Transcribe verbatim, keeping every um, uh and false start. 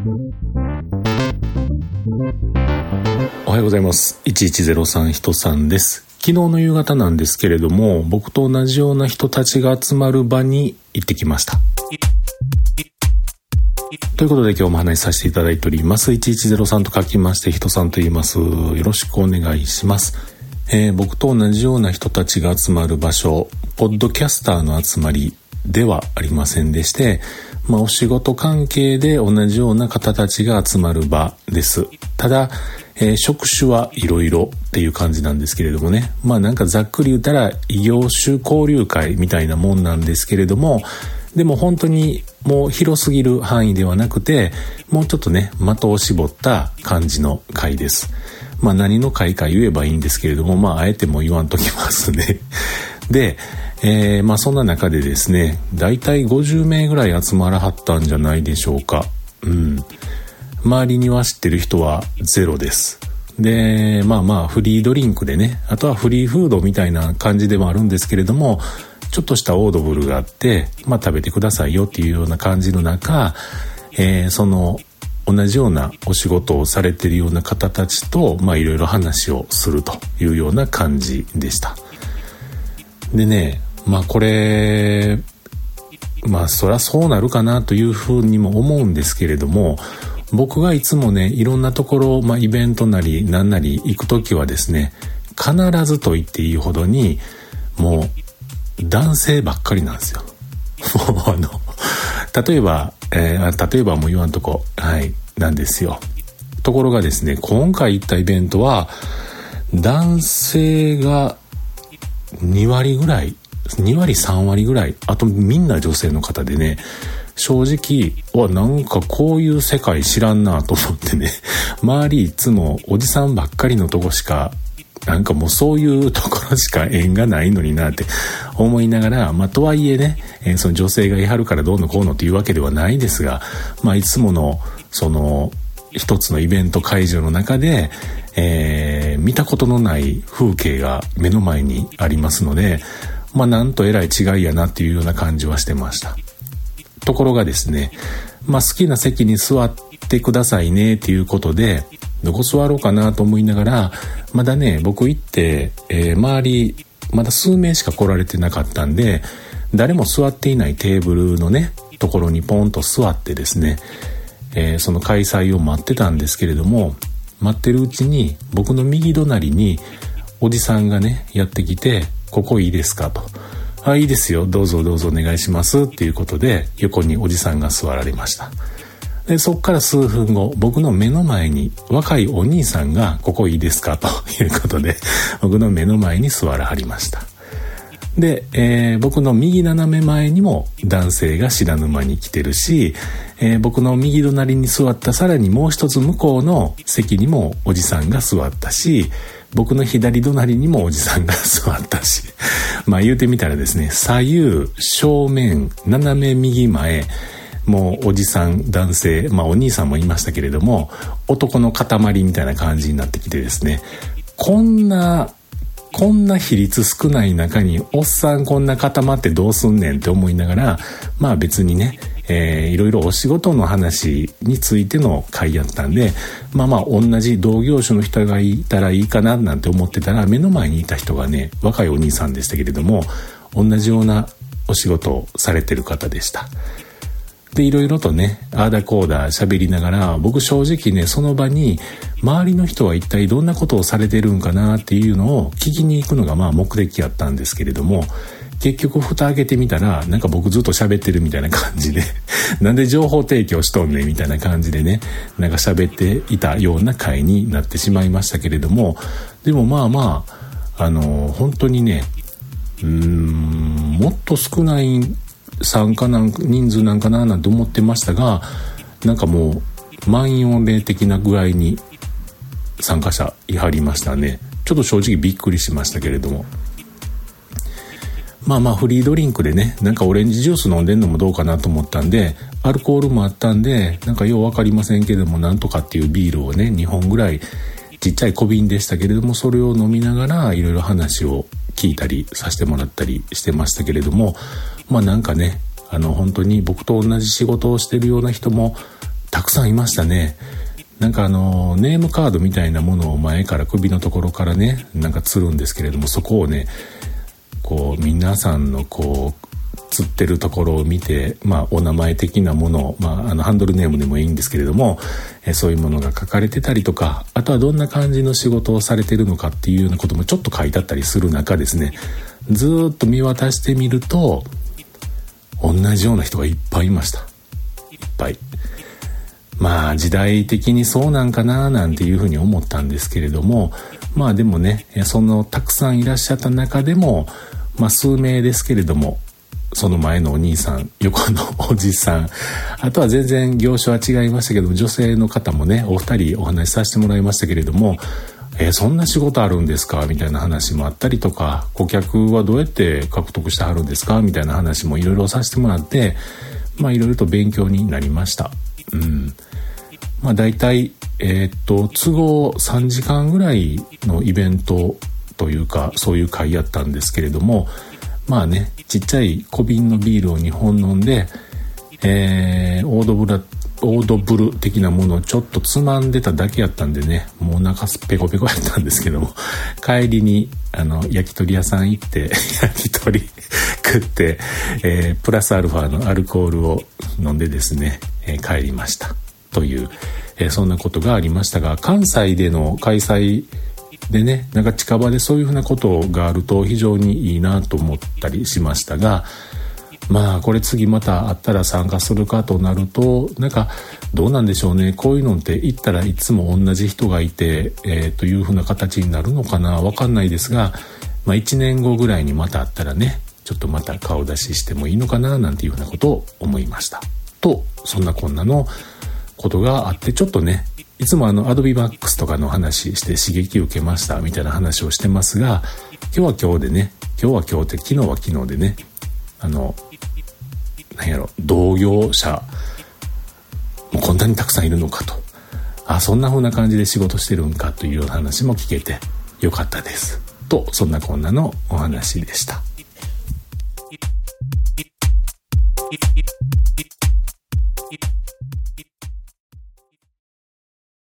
おはようございます。いちいちゼロさん人さんです。昨日の夕方なんですけれども、僕と同じような人たちが集まる場に行ってきました。ということで今日も話しさせていただいております。いちいちゼロさんと書きまして人さんと言います。よろしくお願いします。えー、僕と同じような人たちが集まる場所、ポッドキャスターの集まりではありませんでして、まあお仕事関係で同じような方たちが集まる場です。ただ、えー、職種はいろいろっていう感じなんですけれどもね。まあなんかざっくり言ったら異業種交流会みたいなもんなんですけれども、でも本当にもう広すぎる範囲ではなくて、もうちょっとね、的を絞った感じの会です。まあ何の会か言えばいいんですけれども、まああえても言わんときますね。で、えー、まあそんな中でですね、だいたいごじゅうめいぐらい集まらはったんじゃないでしょうか。うん。周りには知ってる人はゼロです。で、まあまあフリードリンクでね、あとはフリーフードみたいな感じでもあるんですけれども、ちょっとしたオードブルがあって、まあ食べてくださいよっていうような感じの中、えー、その同じようなお仕事をされているような方たちと、まあいろいろ話をするというような感じでした。でね、まあこれ、まあそりゃそうなるかなというふうにも思うんですけれども、僕がいつもね、いろんなところ、まあイベントなりなんなり行くときはですね、必ずと言っていいほどに、もう男性ばっかりなんですよ。もうあの、例えば、えー、例えばもう言わんとこ、はい、なんですよ。ところがですね、今回行ったイベントは、男性がにわりぐらい、にわりさんわりぐらい、あとみんな女性の方でね、正直、わ、なんかこういう世界知らんなと思ってね、周りいつもおじさんばっかりのとこしか、なんかもうそういうところしか縁がないのになって思いながら、まあとはいえね、えー、その女性がいはるからどうのこうのっていうわけではないですが、まあいつものその一つのイベント会場の中で、えー、見たことのない風景が目の前にありますので、まあなんとえらい違いやなっていうような感じはしてました。ところがですね、まあ好きな席に座ってくださいねっていうことで、どこ座ろうかなと思いながら、まだね、僕行って、えー、周りまだ数名しか来られてなかったんで、誰も座っていないテーブルのねところにポンと座ってですね、えー、その開催を待ってたんですけれども、待ってるうちに僕の右隣におじさんがねやってきて、ここいいですかと。あ、いいですよ、どうぞどうぞお願いしますっていうことで、横におじさんが座られました。で、そっから数分後、僕の目の前に若いお兄さんが、ここいいですかということで、僕の目の前に座らはりました。で、えー、僕の右斜め前にも男性が知らぬ間に来てるし、えー、僕の右隣に座ったさらにもう一つ向こうの席にもおじさんが座ったし、僕の左隣にもおじさんが座ったし、まあ言うてみたらですね、左右、正面、斜め右前、もうおじさん、男性、まあお兄さんもいましたけれども、男の塊みたいな感じになってきてですね、こんな、こんな比率少ない中におっさんこんな固まってどうすんねんって思いながら、まあ別にね、えー、いろいろお仕事の話についての会やったんで、まあまあ同じ同業種の人がいたらいいかななんて思ってたら、目の前にいた人がね、若いお兄さんでしたけれども、同じようなお仕事をされてる方でした。で、いろいろとね、あーだこーだ喋りながら、僕正直ね、その場に周りの人は一体どんなことをされてるんかなっていうのを聞きに行くのがまあ目的やったんですけれども、結局蓋開けてみたら、なんか僕ずっと喋ってるみたいな感じでなんで情報提供しとんねんみたいな感じでね、なんか喋っていたような回になってしまいましたけれども、でもまあまあ、あのー、本当にね、うーん、もっと少ない参加なん人数なんかななんて思ってましたが、なんかもう満員御礼的な具合に参加者いはりましたね。ちょっと正直びっくりしましたけれども、まあまあフリードリンクでね、なんかオレンジジュース飲んでんのもどうかなと思ったんで、アルコールもあったんで、なんかようわかりませんけども、なんとかっていうビールをねにほんぐらい、ちっちゃい小瓶でしたけれども、それを飲みながらいろいろ話を聞いたりさせてもらったりしてましたけれども、まあなんかね、あの本当に僕と同じ仕事をしてるような人もたくくさんいましたね。なんかあのネームカードみたいなものを前から首のところからねなんか釣るんですけれども、そこをねこう皆さんのこう釣ってるところを見て、まあお名前的なものを、まああのハンドルネームでもいいんですけれども、えそういうものが書かれてたりとか、あとはどんな感じの仕事をされてるのかっていうようなこともちょっと書いてあったりする中ですね、ずーっと見渡してみると同じような人がいっぱいいました。いっぱい。まあ時代的にそうなんかななんていうふうに思ったんですけれども、まあでもねそのたくさんいらっしゃった中でも、まあ数名ですけれども、その前のお兄さん、横のおじさん、あとは全然業種は違いましたけども、女性の方もねお二人お話しさせてもらいましたけれども、えー、そんな仕事あるんですかみたいな話もあったりとか、顧客はどうやって獲得してはるんですかみたいな話もいろいろさせてもらって、まあいろいろと勉強になりました。うん。まあ大体えー、っと都合さんじかんぐらいのイベントというかそういう会やったんですけれども、まあねちっちゃい小瓶のビールをにほん飲んで、えー、オードブラオードブル的なものをちょっとつまんでただけやったんでね、もうお腹すっぺこぺこやったんですけども、帰りにあの焼き鳥屋さん行って焼き鳥食って、えー、プラスアルファのアルコールを飲んでですね、えー、帰りましたという、えー、そんなことがありましたが、関西での開催でね、なんか近場でそういうふうなことがあると非常にいいなと思ったりしましたが、まあこれ次またあったら参加するかとなると、なんかどうなんでしょうね、こういうのって行ったらいつも同じ人がいて、えー、というふうな形になるのかな、わかんないですが、まあいちねんごぐらいにまたあったらね、ちょっとまた顔出ししてもいいのかななんていうふうなことを思いましたと、そんなこんなのことがあって、ちょっとねいつもあの Adobe Max とかの話して刺激を受けましたみたいな話をしてますが、今日は今日でね、今日は今日って昨日は昨日でね、あの何やろ同業者もうこんなにたくさんいるのかと、あそんな風な感じで仕事してるんかというような話も聞けてよかったですと、そんなこんなのお話でした。